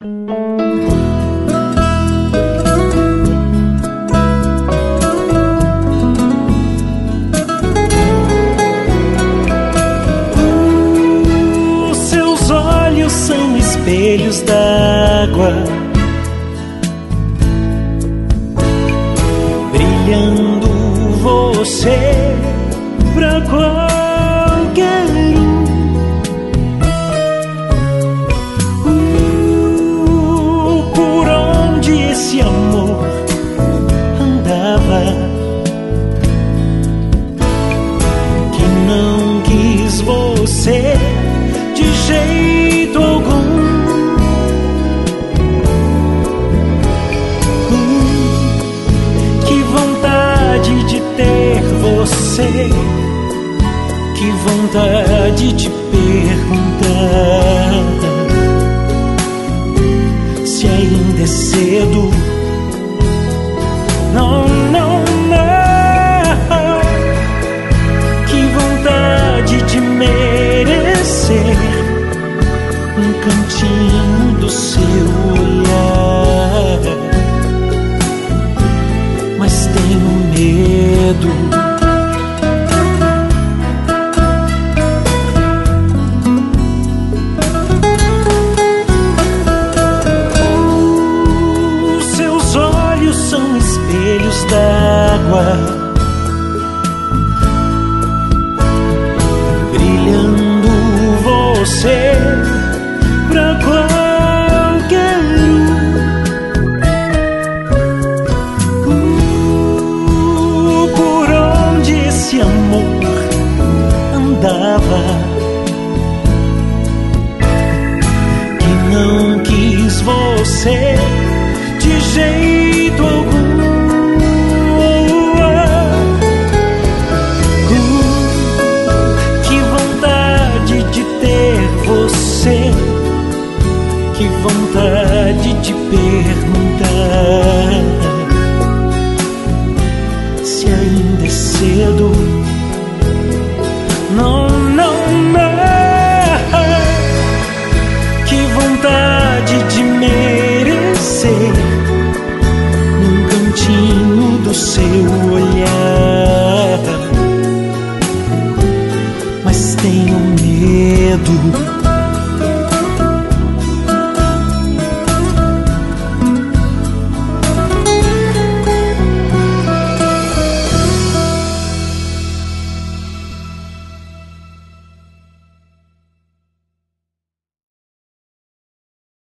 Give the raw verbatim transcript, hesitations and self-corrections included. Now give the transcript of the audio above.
Os seus olhos são espelhos d'água, brilhando você pra qualquer um. Uh, por onde esse amor andava, que não quis você de jeito algum. Você, que vontade de perguntar se ainda é cedo. Não, não, não. Que vontade de merecer um cantinho do seu olhar, mas tenho medo. D'água, brilhando você pra qualquer um. Uh, por onde esse amor andava, que não quis você de jeito algum. Que vontade de perguntar se ainda é cedo.